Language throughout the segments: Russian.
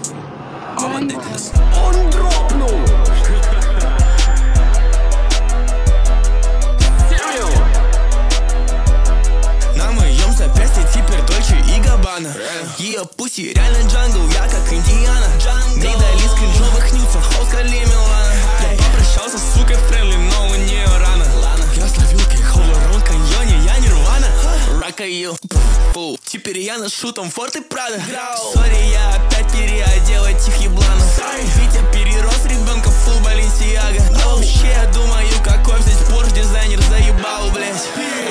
Он дропнул. На моем запястье теперь Дольче и Габбана. Ее пуси реально джангл, я как Индиана. Мне дали скринжовых нюцев, Оскар Милана. Я попрощался с сукой френдли, но у нее рано. Я словил кейхоллерон, каньоне, я нирвана. Ракаю, фу, теперь я ношу там Форт и Прада. Сори, я опять переодел этих ебланов. Ведь я перерос ребенка в фул Баленсиага. Но вообще я думаю, какой взять Порш, дизайнер заебал, блять.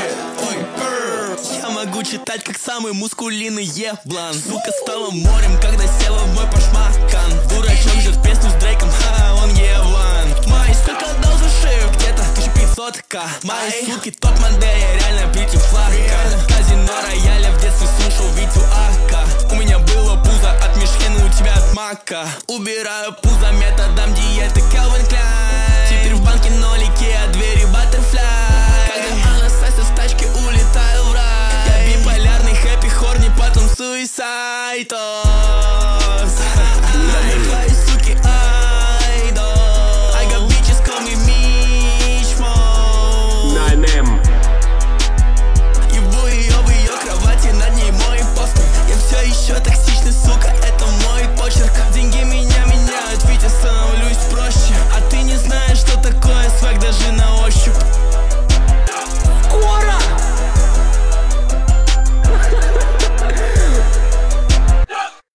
Я могу читать, как самый мускулинный еблан. Сука стала морем, когда села в мой пашмакан. Дурачок ждет песню с Дрейком, он еблан. Мои сука дал за шею где-то 1500к. Мои сутки топ-модели, реально бьюти флага. Казино рояля в детстве слушал Витю Ака. У меня было пузо от Мишлена, у тебя от Мака. Убираю пузо методом диеты Calvin Klein. Теперь в банке нолики, а двери баттерфляй. Когда анасайся с тачки, улетаю в рай. Я биполярный, хэппи, хорни, потом суисайд.